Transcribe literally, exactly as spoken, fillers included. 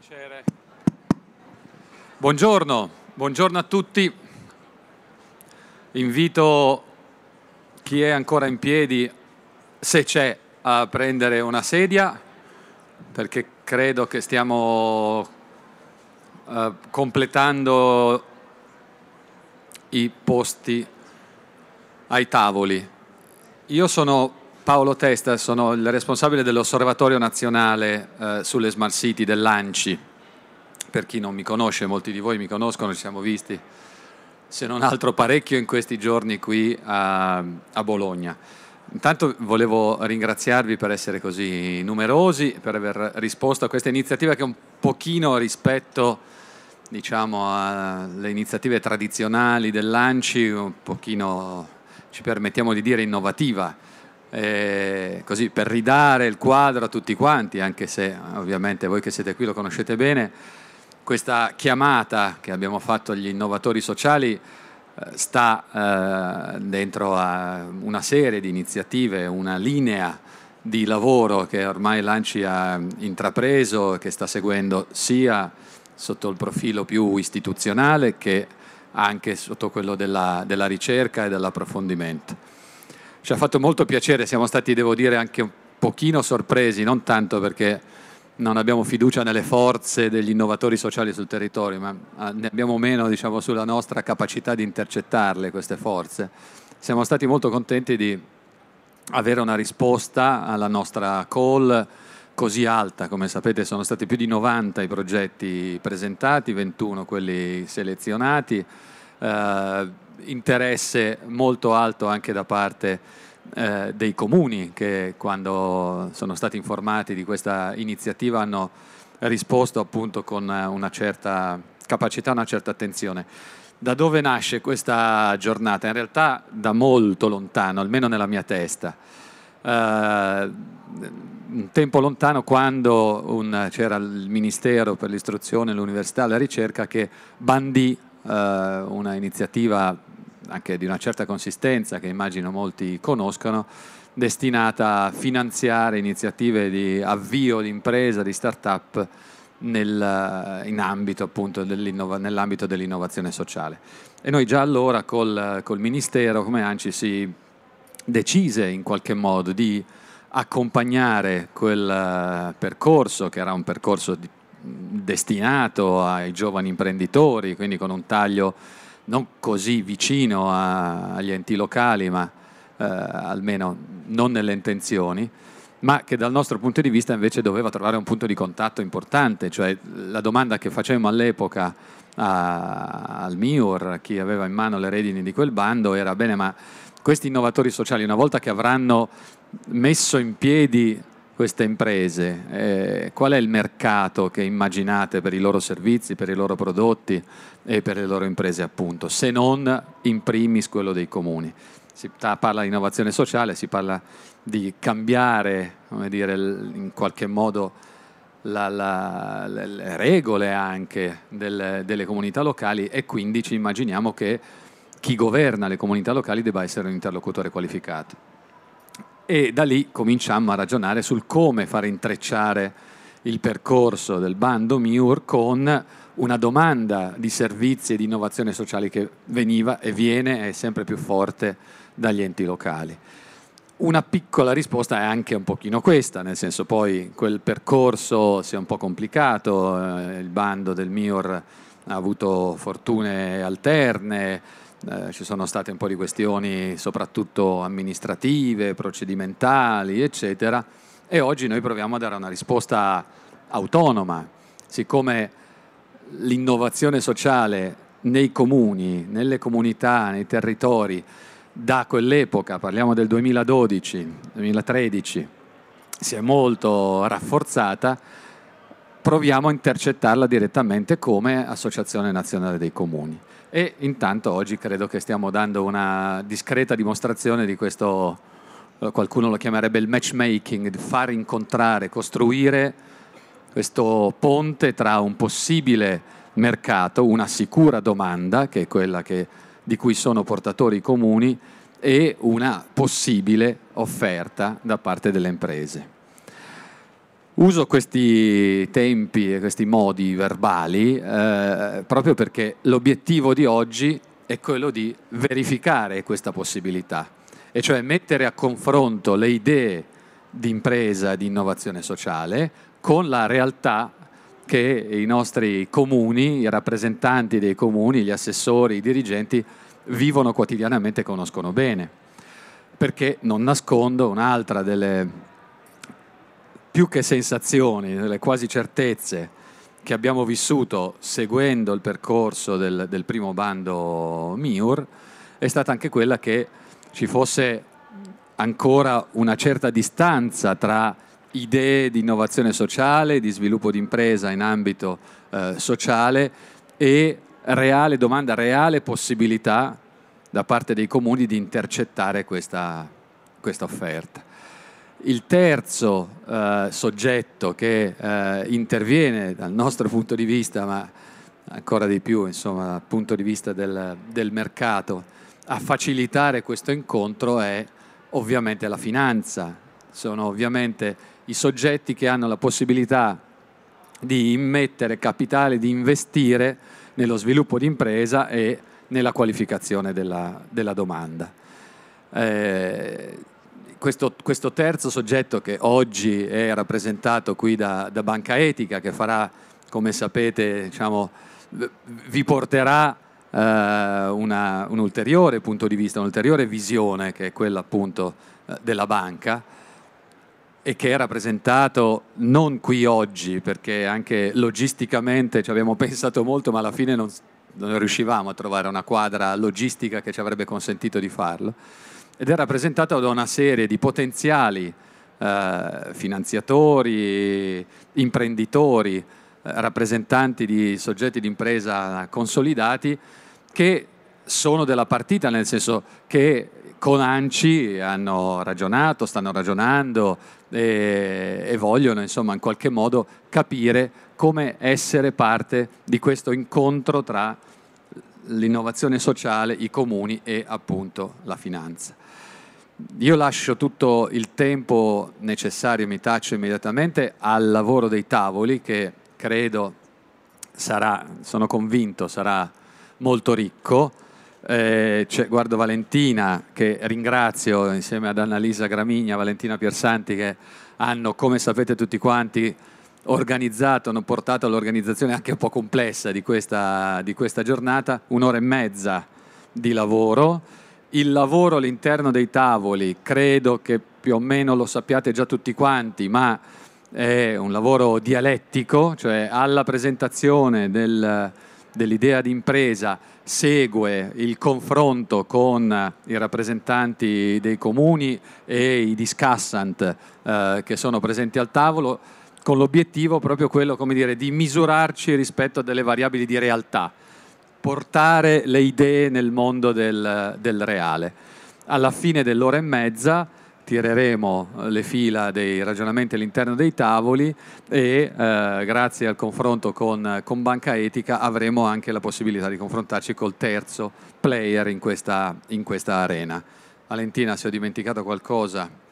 piacere. Buongiorno, buongiorno a tutti. Invito chi è ancora in piedi, se c'è, a prendere una sedia, perché credo che stiamo uh, completando i posti ai tavoli. Io sono Paolo Testa, sono il responsabile dell'Osservatorio Nazionale eh, sulle Smart City dell'ANCI. Per chi non mi conosce, molti di voi mi conoscono, ci siamo visti, se non altro parecchio in questi giorni qui a, a Bologna. Intanto volevo ringraziarvi per essere così numerosi, per aver risposto a questa iniziativa che è un pochino rispetto, diciamo, alle iniziative tradizionali dell'ANCI, un pochino, ci permettiamo di dire, innovativa. Eh, così per ridare il quadro a tutti quanti, anche se ovviamente voi che siete qui lo conoscete bene, questa chiamata che abbiamo fatto agli innovatori sociali eh, sta eh, dentro a una serie di iniziative, una linea di lavoro che ormai l'ANCI ha intrapreso e che sta seguendo sia sotto il profilo più istituzionale che anche sotto quello della, della ricerca e dell'approfondimento. Ci ha fatto molto piacere, siamo stati, devo dire, anche un pochino sorpresi, non tanto perché non abbiamo fiducia nelle forze degli innovatori sociali sul territorio, ma ne abbiamo meno, diciamo, sulla nostra capacità di intercettarle queste forze. Siamo stati molto contenti di avere una risposta alla nostra call così alta. Come sapete sono stati più di novanta i progetti presentati, ventuno quelli selezionati, eh, interesse molto alto anche da parte eh, dei comuni che, quando sono stati informati di questa iniziativa, hanno risposto appunto con una certa capacità, una certa attenzione. Da dove nasce questa giornata? In realtà da molto lontano, almeno nella mia testa. Uh, un tempo lontano, quando un, c'era il Ministero per l'Istruzione, l'Università e la Ricerca che bandì uh, una iniziativa anche di una certa consistenza, che immagino molti conoscono, destinata a finanziare iniziative di avvio di impresa, di start-up nel, in ambito, appunto, dell'innova, nell'ambito dell'innovazione sociale. E noi già allora col, col Ministero, come ANCI, si decise in qualche modo di accompagnare quel percorso, che era un percorso di, destinato ai giovani imprenditori, quindi con un taglio non così vicino a, agli enti locali, ma eh, almeno non nelle intenzioni, ma che dal nostro punto di vista invece doveva trovare un punto di contatto importante. Cioè, la domanda che facemmo all'epoca a, al M I U R, chi aveva in mano le redini di quel bando, era: bene, ma questi innovatori sociali, una volta che avranno messo in piedi queste imprese, eh, qual è il mercato che immaginate per i loro servizi, per i loro prodotti e per le loro imprese, appunto, se non in primis quello dei comuni? Si parla di innovazione sociale, si parla di cambiare, come dire, in qualche modo la, la, le regole anche del, delle comunità locali, e quindi ci immaginiamo che chi governa le comunità locali debba essere un interlocutore qualificato. E da lì cominciamo a ragionare sul come fare intrecciare il percorso del bando M I U R con una domanda di servizi e di innovazione sociale che veniva e viene, è sempre più forte, dagli enti locali. Una piccola risposta è anche un pochino questa, nel senso, poi quel percorso si è un po' complicato, eh, il bando del M I U R ha avuto fortune alterne, Eh, ci sono state un po' di questioni soprattutto amministrative, procedimentali, eccetera, e oggi noi proviamo a dare una risposta autonoma. Siccome l'innovazione sociale nei comuni, nelle comunità, nei territori, da quell'epoca, parliamo del duemiladodici duemilatredici, si è molto rafforzata, proviamo a intercettarla direttamente come Associazione Nazionale dei Comuni. E intanto oggi credo che stiamo dando una discreta dimostrazione di questo, qualcuno lo chiamerebbe il matchmaking, di far incontrare, costruire questo ponte tra un possibile mercato, una sicura domanda, che è quella che, di cui sono portatori i comuni, e una possibile offerta da parte delle imprese. Uso questi tempi e questi modi verbali eh, proprio perché l'obiettivo di oggi è quello di verificare questa possibilità, e cioè mettere a confronto le idee di impresa, di innovazione sociale, con la realtà che i nostri comuni, i rappresentanti dei comuni, gli assessori, i dirigenti vivono quotidianamente e conoscono bene. Perché non nascondo un'altra delle più che sensazioni, delle quasi certezze che abbiamo vissuto seguendo il percorso del, del primo bando M I U R, è stata anche quella che ci fosse ancora una certa distanza tra idee di innovazione sociale, di sviluppo di impresa in ambito eh, sociale e reale domanda, reale possibilità da parte dei comuni di intercettare questa, questa offerta. Il terzo eh, soggetto che eh, interviene dal nostro punto di vista, ma ancora di più insomma, dal punto di vista del, del mercato, a facilitare questo incontro è ovviamente la finanza. Sono ovviamente i soggetti che hanno la possibilità di immettere capitale, di investire nello sviluppo di impresa e nella qualificazione della, della domanda. Eh, questo, questo terzo soggetto, che oggi è rappresentato qui da, da Banca Etica, che farà, come sapete, diciamo, vi porterà eh, una, un ulteriore punto di vista, un'ulteriore visione, che è quella appunto eh, della banca, e che è rappresentato non qui oggi, perché anche logisticamente ci abbiamo pensato molto, ma alla fine non, non riuscivamo a trovare una quadra logistica che ci avrebbe consentito di farlo, ed è rappresentato da una serie di potenziali eh, finanziatori, imprenditori, eh, rappresentanti di soggetti di impresa consolidati, che sono della partita, nel senso che con ANCI hanno ragionato, stanno ragionando e, e vogliono insomma in qualche modo capire come essere parte di questo incontro tra l'innovazione sociale, i comuni e appunto la finanza. Io lascio tutto il tempo necessario, mi taccio immediatamente, al lavoro dei tavoli, che credo sarà, sono convinto, sarà molto ricco. Eh, guardo Valentina, che ringrazio, insieme ad Annalisa Gramigna, Valentina Piersanti, che hanno, come sapete tutti quanti, organizzato, hanno portato all'organizzazione anche un po' complessa di questa, di questa giornata, un'ora e mezza di lavoro. Il lavoro all'interno dei tavoli, credo che più o meno lo sappiate già tutti quanti, ma è un lavoro dialettico, cioè alla presentazione del, dell'idea di impresa segue il confronto con i rappresentanti dei comuni e i discussant eh, che sono presenti al tavolo, con l'obiettivo proprio quello, come dire, di misurarci rispetto a delle variabili di realtà, portare le idee nel mondo del, del reale. Alla fine dell'ora e mezza tireremo le fila dei ragionamenti all'interno dei tavoli e eh, grazie al confronto con, con Banca Etica avremo anche la possibilità di confrontarci col terzo player in questa, in questa arena. Valentina, se ho dimenticato qualcosa...